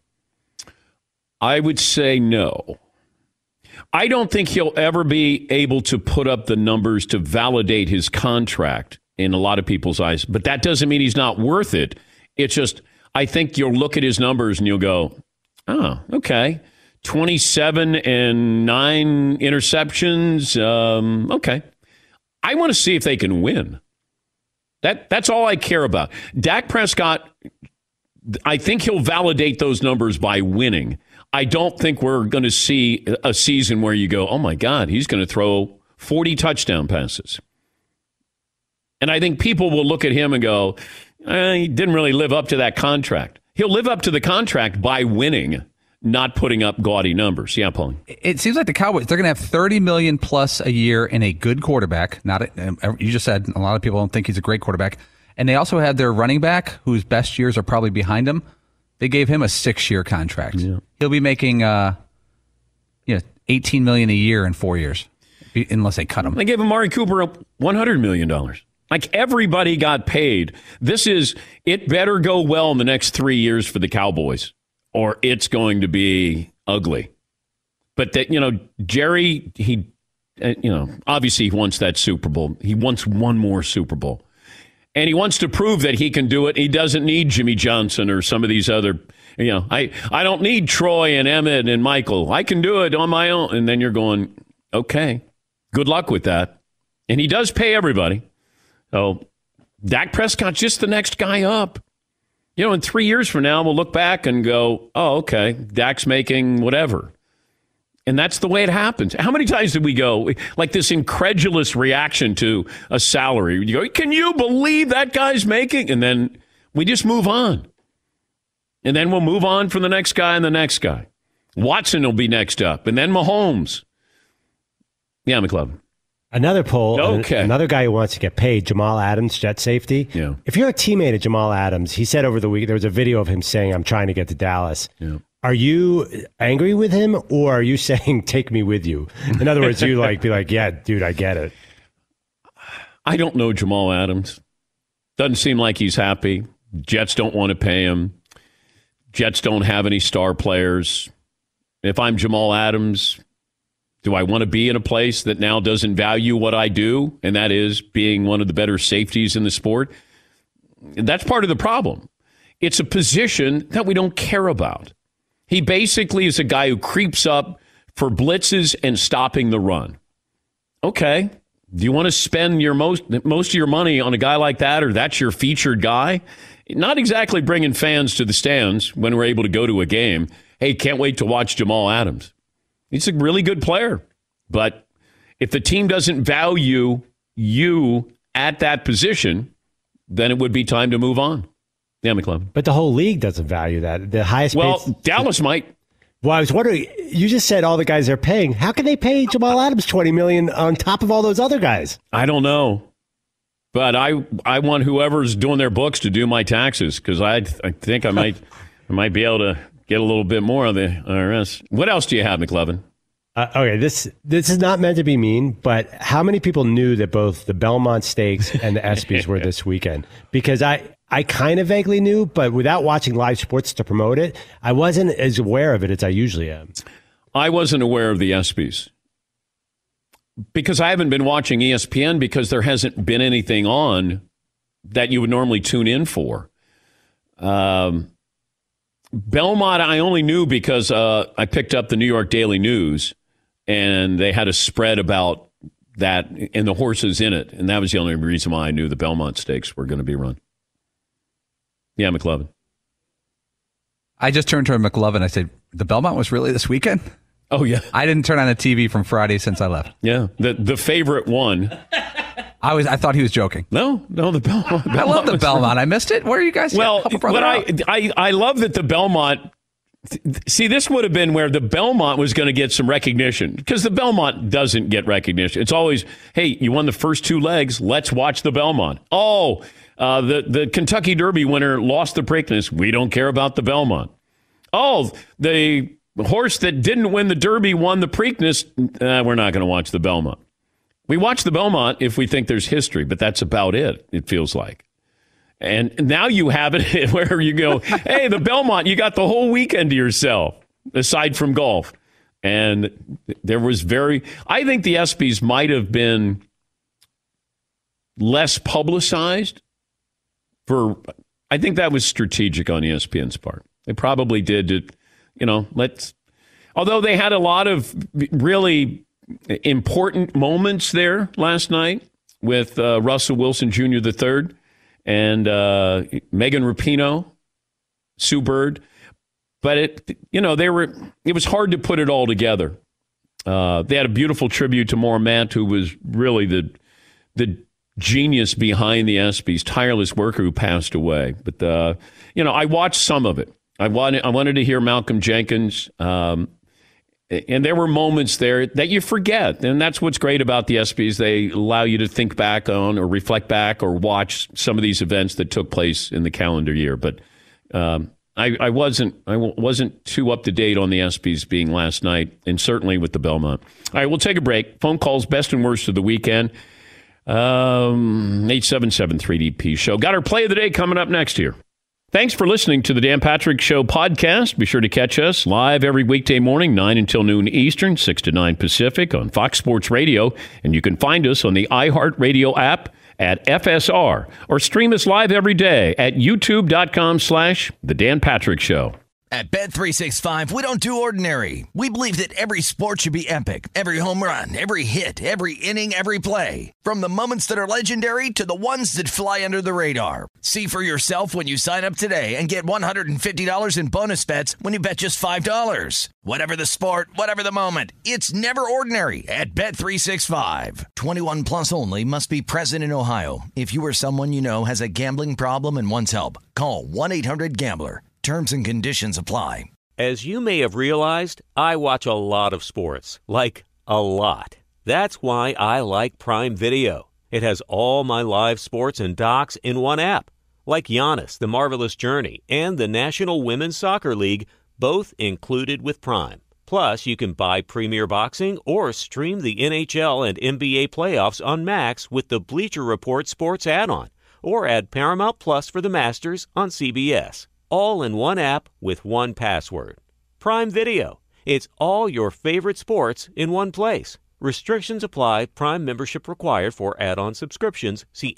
Speaker 8: I would say no. I don't think he'll ever be able to put up the numbers to validate his contract in a lot of people's eyes. But that doesn't mean he's not worth it. It's just, I think you'll look at his numbers and you'll go, oh, okay. 27 and 9 interceptions. Okay. I want to see if they can win. That's all I care about. Dak Prescott, I think he'll validate those numbers by winning. I don't think we're going to see a season where you go, oh, my God, he's going to throw 40 touchdown passes. And I think people will look at him and go, he didn't really live up to that contract. He'll live up to the contract by winning, not putting up gaudy numbers. Yeah, Paul.
Speaker 5: It seems like the Cowboys, they're going to have $30 million plus a year in a good quarterback. You just said a lot of people don't think he's a great quarterback. And they also had their running back, whose best years are probably behind him. They gave him a 6-year contract. Yeah. He'll be making $18 million a year in 4 years, unless they cut him.
Speaker 8: They gave Amari Cooper $100 million. Like everybody got paid. It better go well in the next 3 years for the Cowboys, or it's going to be ugly. But that, Jerry, he, obviously he wants that Super Bowl. He wants one more Super Bowl. And he wants to prove that he can do it. He doesn't need Jimmy Johnson or some of these other, I don't need Troy and Emmett and Michael. I can do it on my own. And then you're going, okay, good luck with that. And he does pay everybody. So Dak Prescott's just the next guy up. In 3 years from now, we'll look back and go, oh, okay, Dak's making whatever. And that's the way it happens. How many times did we go, like this incredulous reaction to a salary? You go, can you believe that guy's making? And then we just move on. And then we'll move on from the next guy and the next guy. Watson will be next up. And then Mahomes. Yeah, McLovin.
Speaker 15: Another poll,
Speaker 8: okay.
Speaker 15: Another guy who wants to get paid, Jamal Adams, jet safety.
Speaker 8: Yeah.
Speaker 15: If you're a teammate of Jamal Adams, he said over the week, there was a video of him saying, I'm trying to get to Dallas.
Speaker 8: Yeah.
Speaker 15: Are you angry with him, or are you saying, take me with you? In other words, you be like, yeah, dude, I get it.
Speaker 8: I don't know Jamal Adams. Doesn't seem like he's happy. Jets don't want to pay him. Jets don't have any star players. If I'm Jamal Adams, do I want to be in a place that now doesn't value what I do, and that is being one of the better safeties in the sport? That's part of the problem. It's a position that we don't care about. He basically is a guy who creeps up for blitzes and stopping the run. Okay. Do you want to spend your most of your money on a guy like that, or that's your featured guy? Not exactly bringing fans to the stands when we're able to go to a game. Hey, can't wait to watch Jamal Adams. He's a really good player. But if the team doesn't value you at that position, then it would be time to move on. Yeah, McLovin.
Speaker 15: But the whole league doesn't value that. The highest paid...
Speaker 8: Dallas might.
Speaker 15: Well, I was wondering, you just said all the guys they're paying. How can they pay Jamal Adams $20 million on top of all those other guys?
Speaker 8: I don't know. But I want whoever's doing their books to do my taxes, because I think I might be able to get a little bit more of the IRS. What else do you have, McLovin?
Speaker 15: Okay, this is not meant to be mean, but how many people knew that both the Belmont Stakes and the ESPYs were this weekend? Because I kind of vaguely knew, but without watching live sports to promote it, I wasn't as aware of it as I usually am.
Speaker 8: I wasn't aware of the ESPYs because I haven't been watching ESPN because there hasn't been anything on that you would normally tune in for. Belmont, I only knew because I picked up the New York Daily News, and they had a spread about that and the horses in it, and that was the only reason why I knew the Belmont Stakes were going to be run. Yeah, McLovin.
Speaker 5: I just turned to McLovin. I said, the Belmont was really this weekend?
Speaker 8: Oh, yeah.
Speaker 5: I didn't turn on the TV from Friday since I left.
Speaker 8: Yeah, the favorite one.
Speaker 5: I thought he was joking.
Speaker 8: No, the Belmont.
Speaker 5: I love the Belmont. I missed it. Where are you guys?
Speaker 8: Well, but I love that the Belmont. See, this would have been where the Belmont was going to get some recognition, because the Belmont doesn't get recognition. It's always, hey, you won the first two legs. Let's watch the Belmont. Oh, the Kentucky Derby winner lost the Preakness. We don't care about the Belmont. Oh, the horse that didn't win the Derby won the Preakness. We're not going to watch the Belmont. We watch the Belmont if we think there's history, but that's about it, it feels like. And now you have it where you go, hey, the Belmont, you got the whole weekend to yourself, aside from golf. And there was I think the ESPYs might have been less publicized I think that was strategic on ESPN's part. They probably did although they had a lot of really important moments there last night with Russell Wilson Jr. III and Megan Rapinoe, Sue Bird. But it was hard to put it all together. They had a beautiful tribute to Maura Matt, who was really the genius behind the ESPYs, tireless worker who passed away. But I watched some of it. I wanted to hear Malcolm Jenkins. And there were moments there that you forget. And that's what's great about the ESPYs. They allow you to think back on or reflect back or watch some of these events that took place in the calendar year. But I wasn't too up to date on the ESPYs being last night, and certainly with the Belmont. All right, we'll take a break. Phone calls, best and worst of the weekend. 877-3DP show. Got our play of the day coming up next here. Thanks for listening to the Dan Patrick Show podcast. Be sure to catch us live every weekday morning, 9 until noon Eastern, 6 to 9 Pacific on Fox Sports Radio. And you can find us on the iHeartRadio app at FSR or stream us live every day at youtube.com/The Dan Patrick Show.
Speaker 4: At Bet365, we don't do ordinary. We believe that every sport should be epic. Every home run, every hit, every inning, every play. From the moments that are legendary to the ones that fly under the radar. See for yourself when you sign up today and get $150 in bonus bets when you bet just $5. Whatever the sport, whatever the moment, it's never ordinary at Bet365. 21 plus only. Must be present in Ohio. If you or someone you know has a gambling problem and wants help, call 1-800-GAMBLER. Terms and conditions apply.
Speaker 11: As you may have realized, I watch a lot of sports. Like, a lot. That's why I like Prime Video. It has all my live sports and docs in one app. Like Giannis, The Marvelous Journey, and the National Women's Soccer League, both included with Prime. Plus, you can buy Premier Boxing or stream the NHL and NBA playoffs on Max with the Bleacher Report Sports add-on. Or add Paramount Plus for the Masters on CBS. All in one app with one password. Prime Video. It's all your favorite sports in one place. Restrictions apply. Prime membership required for add-on subscriptions. See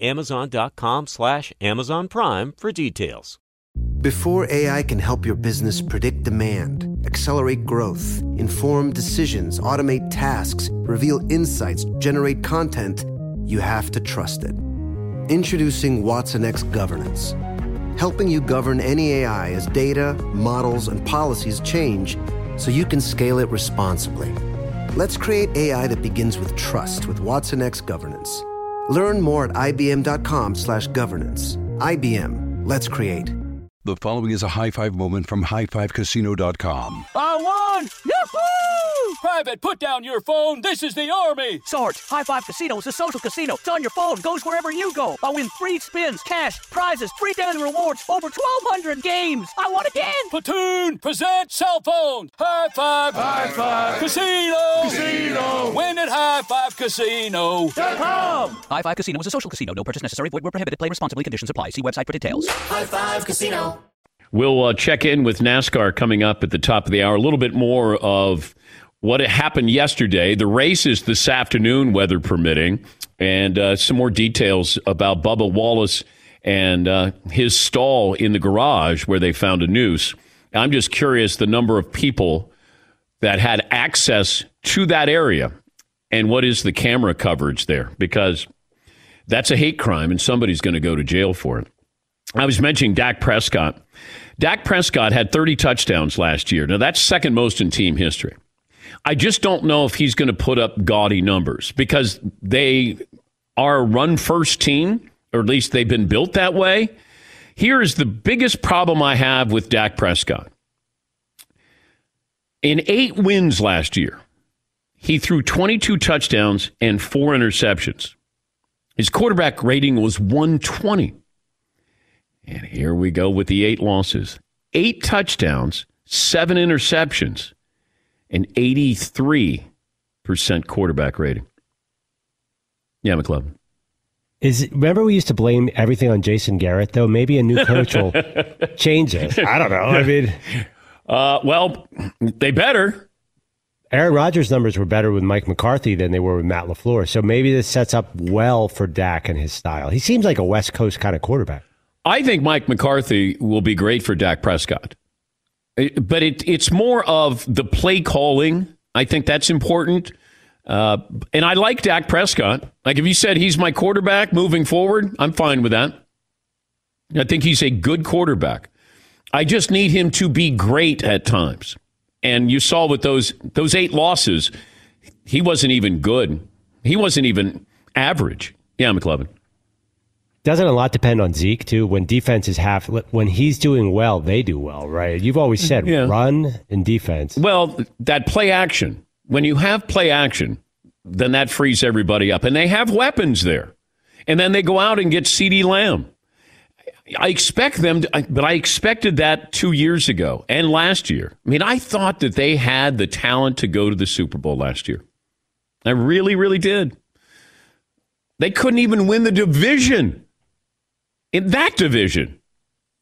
Speaker 11: Amazon.com/Amazon Prime for details.
Speaker 1: Before AI can help your business predict demand, accelerate growth, inform decisions, automate tasks, reveal insights, generate content, you have to trust it. Introducing Watson X Governance, helping you govern any AI as data, models, and policies change so you can scale it responsibly. Let's create AI that begins with trust with Watson X Governance. Learn more at ibm.com/governance. IBM. Let's create.
Speaker 17: The following is a high-five moment from highfivecasino.com.
Speaker 18: I won! Yahoo! Private, put down your phone. This is the Army.
Speaker 13: Sarge, High Five Casino is a social casino. It's on your phone. Goes wherever you go. I win free spins, cash, prizes, free daily rewards, over 1,200 games. I won again.
Speaker 18: Platoon, present cell phone. High Five. High Five. Casino. Casino. Win at highfivecasino.com.
Speaker 13: High Five Casino is a social casino. No purchase necessary. Void where prohibited. Play responsibly. Conditions apply. See website for details.
Speaker 18: High Five Casino.
Speaker 8: We'll check in with NASCAR coming up at the top of the hour. A little bit more of what happened yesterday. The race is this afternoon, weather permitting, and some more details about Bubba Wallace and his stall in the garage where they found a noose. I'm just curious the number of people that had access to that area and what is the camera coverage there, because that's a hate crime and somebody's going to go to jail for it. I was mentioning Dak Prescott. Dak Prescott had 30 touchdowns last year. Now, that's second most in team history. I just don't know if he's going to put up gaudy numbers because they are a run-first team, or at least they've been built that way. Here is the biggest problem I have with Dak Prescott. In 8 wins last year, he threw 22 touchdowns and 4 interceptions. His quarterback rating was 120. And here we go with the 8 losses. 8 touchdowns, 7 interceptions, and 83% quarterback rating. Yeah, McLovin.
Speaker 15: Remember we used to blame everything on Jason Garrett, though? Maybe a new coach will change it. I don't know. I mean...
Speaker 8: well, they better.
Speaker 15: Aaron Rodgers' numbers were better with Mike McCarthy than they were with Matt LaFleur. So maybe this sets up well for Dak and his style. He seems like a West Coast kind of quarterback.
Speaker 8: I think Mike McCarthy will be great for Dak Prescott. But it's more of the play calling. I think that's important. And I like Dak Prescott. Like if you said he's my quarterback moving forward, I'm fine with that. I think he's a good quarterback. I just need him to be great at times. And you saw with those 8 losses, he wasn't even good. He wasn't even average. Yeah, McLovin.
Speaker 15: Doesn't a lot depend on Zeke, too? When defense is when he's doing well, they do well, right? You've always said run and defense.
Speaker 8: Well, that play action. When you have play action, then that frees everybody up. And they have weapons there. And then they go out and get CeeDee Lamb. I expect them to, but I expected that 2 years ago and last year. I mean, I thought that they had the talent to go to the Super Bowl last year. I really, really did. They couldn't even win the division. In that division.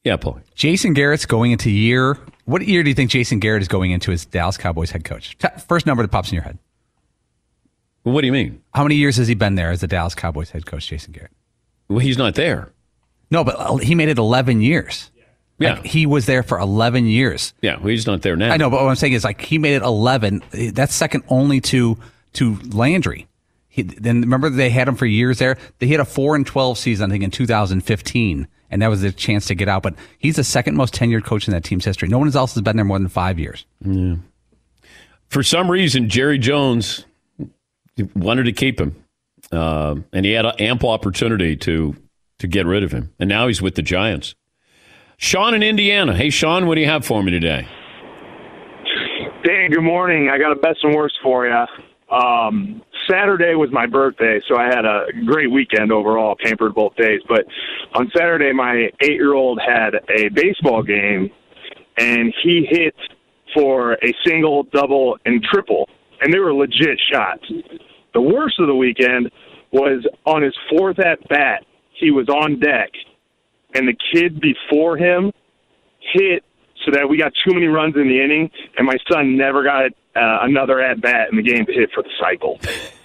Speaker 8: Yeah, Paul.
Speaker 5: Jason Garrett's going into what year do you think Jason Garrett is going into as Dallas Cowboys head coach? First number that pops in your head.
Speaker 8: What do you mean?
Speaker 5: How many years has he been there as the Dallas Cowboys head coach, Jason Garrett?
Speaker 8: Well, he's not there.
Speaker 5: No, but he made it 11 years.
Speaker 8: Yeah.
Speaker 5: Like, he was there for 11 years.
Speaker 8: Yeah, well, he's not there now.
Speaker 5: I know, but what I'm saying is, like, he made it 11. That's second only to Landry. Then remember they had him for years there? They hit a 4-12 season, I think, in 2015, and that was their chance to get out. But he's the second most tenured coach in that team's history. No one else has been there more than 5 years.
Speaker 8: Yeah. For some reason, Jerry Jones wanted to keep him, and he had an ample opportunity to get rid of him. And now he's with the Giants. Sean in Indiana. Hey, Sean, what do you have for me today?
Speaker 19: Dan, good morning. I got a best and worst for you. Saturday was my birthday, so I had a great weekend overall, pampered both days. But on Saturday, my 8-year-old had a baseball game, and he hit for a single, double, and triple, and they were legit shots. The worst of the weekend was on his 4th at-bat, he was on deck, and the kid before him hit so that we got too many runs in the inning, and my son never got another at-bat in the game to hit for the cycle.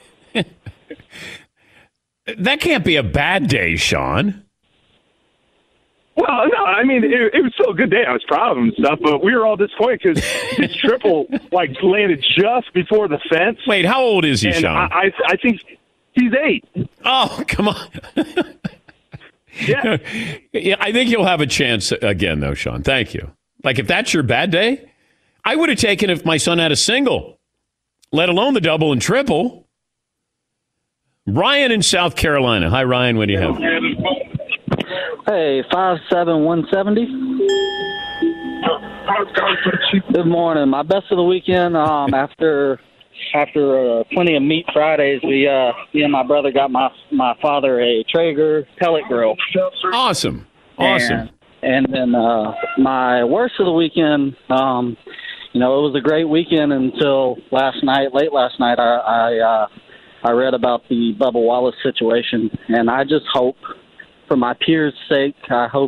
Speaker 8: That can't be a bad day, Sean.
Speaker 19: Well, no, I mean, it was still a good day. I was proud of him and stuff, but we were all disappointed because his triple, landed just before the fence.
Speaker 8: Wait, how old is he,
Speaker 19: and
Speaker 8: Sean?
Speaker 19: I think he's 8.
Speaker 8: Oh, come on.
Speaker 19: Yeah.
Speaker 8: Yeah, I think you'll have a chance again, though, Sean. Thank you. Like, if that's your bad day, I would have taken if my son had a single, let alone the double and triple. Ryan in South Carolina. Hi, Ryan. What do you have?
Speaker 20: Hey, 5'7", 170. Good morning. My best of the weekend. After plenty of meat Fridays, me and my brother got my father a Traeger pellet grill.
Speaker 8: Awesome.
Speaker 20: And then my worst of the weekend. It was a great weekend until late last night. I read about the Bubba Wallace situation, and I just hope, for my peers' sake, I hope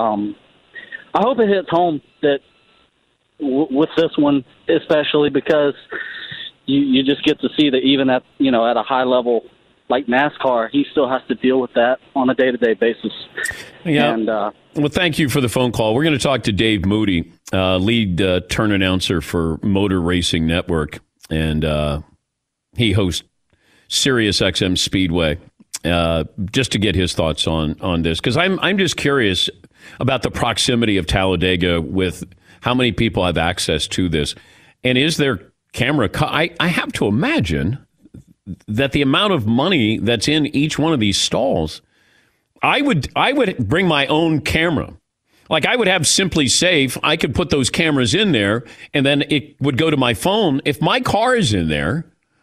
Speaker 20: it hits home that with this one, especially because you just get to see that even at a high level like NASCAR, he still has to deal with that on a day-to-day basis.
Speaker 8: Yeah.
Speaker 20: And,
Speaker 8: well, thank you for the phone call. We're going to talk to Dave Moody, lead turn announcer for Motor Racing Network, and he hosts Sirius XM Speedway, just to get his thoughts on this, because I'm just curious about the proximity of Talladega with how many people have access to this, and is there camera? I have to imagine that the amount of money that's in each one of these stalls, I would bring my own camera. Like, I would have Simply Safe. I could put those cameras in there, and then it would go to my phone. If my car is in there,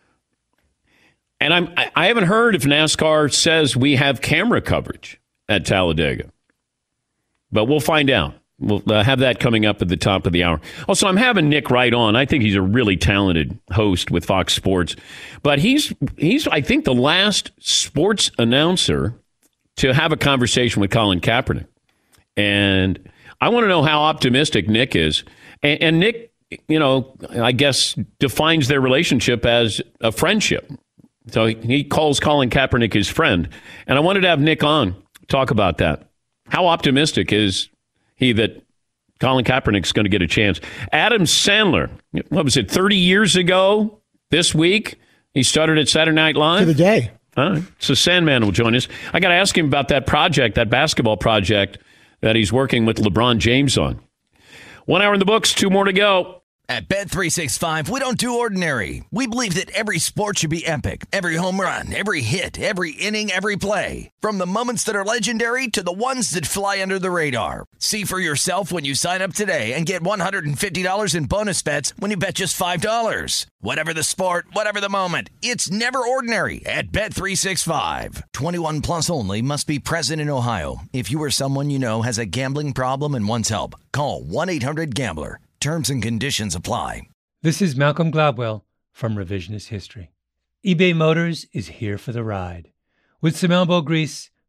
Speaker 8: and I haven't heard if NASCAR says we have camera coverage at Talladega, but we'll find out. We'll have that coming up at the top of the hour. Also, I'm having Nick Wright on. I think he's a really talented host with Fox Sports, but he's I think the last sports announcer to have a conversation with Colin Kaepernick. And I want to know how optimistic Nick is. And Nick, I guess defines their relationship as a friendship. So he calls Colin Kaepernick his friend. And I wanted to have Nick on talk about that. How optimistic is he that Colin Kaepernick's going to get a chance? Adam Sandler, what was it, 30 years ago this week? He started at Saturday Night Live?
Speaker 16: To the day.
Speaker 8: All right. So Sandman will join us. I got to ask him about that project, that basketball project that he's working with LeBron James on. 1 hour in the books, 2 more to go.
Speaker 4: At Bet365, we don't do ordinary. We believe that every sport should be epic. Every home run, every hit, every inning, every play. From the moments that are legendary to the ones that fly under the radar. See for yourself when you sign up today and get $150 in bonus bets when you bet just $5. Whatever the sport, whatever the moment, it's never ordinary at Bet365. 21 plus only. Must be present in Ohio. If you or someone you know has a gambling problem and wants help, call 1-800-GAMBLER. Terms and conditions apply.
Speaker 21: This is Malcolm Gladwell from Revisionist History. eBay Motors is here for the ride. With some elbow grease,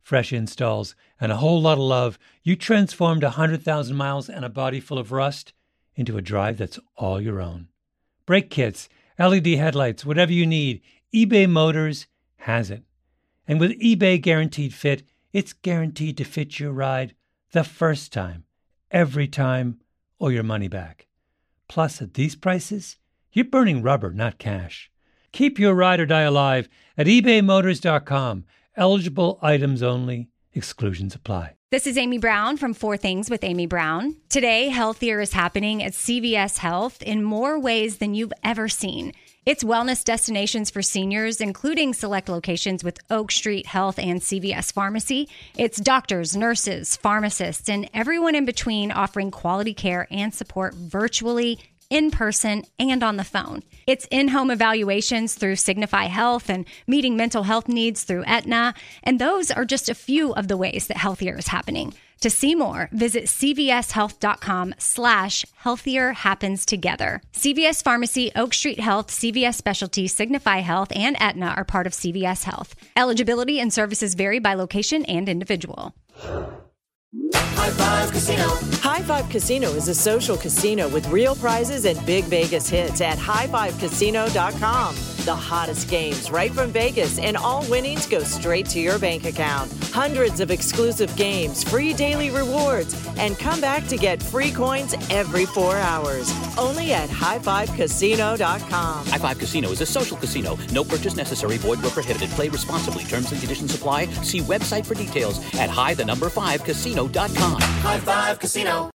Speaker 21: fresh installs, and a whole lot of love, you transformed 100,000 miles and a body full of rust into a drive that's all your own. Brake kits, LED headlights, whatever you need, eBay Motors has it. And with eBay Guaranteed Fit, it's guaranteed to fit your ride the first time, every time, or your money back. Plus, at these prices, you're burning rubber, not cash. Keep your ride or die alive at ebaymotors.com. Eligible items only. Exclusions apply.
Speaker 2: This is Amy Brown from 4 Things with Amy Brown. Today, healthier is happening at CVS Health in more ways than you've ever seen. It's wellness destinations for seniors, including select locations with Oak Street Health and CVS Pharmacy. It's doctors, nurses, pharmacists, and everyone in between offering quality care and support virtually, in person, and on the phone. It's in-home evaluations through Signify Health and meeting mental health needs through Aetna. And those are just a few of the ways that healthier is happening. To see more, visit cvshealth.com/healthier happens together. CVS Pharmacy, Oak Street Health, CVS Specialty, Signify Health, and Aetna are part of CVS Health. Eligibility and services vary by location and individual.
Speaker 12: High Five Casino. High Five Casino is a social casino with real prizes and big Vegas hits at highfivecasino.com. The hottest games right from Vegas, and all winnings go straight to your bank account. Hundreds of exclusive games, free daily rewards, and come back to get free coins every 4 hours. Only at highfivecasino.com.
Speaker 13: High Five Casino is a social casino. No purchase necessary. Void where prohibited. Play responsibly. Terms and conditions apply. See website for details at high5casino.com.
Speaker 12: High Five Casino.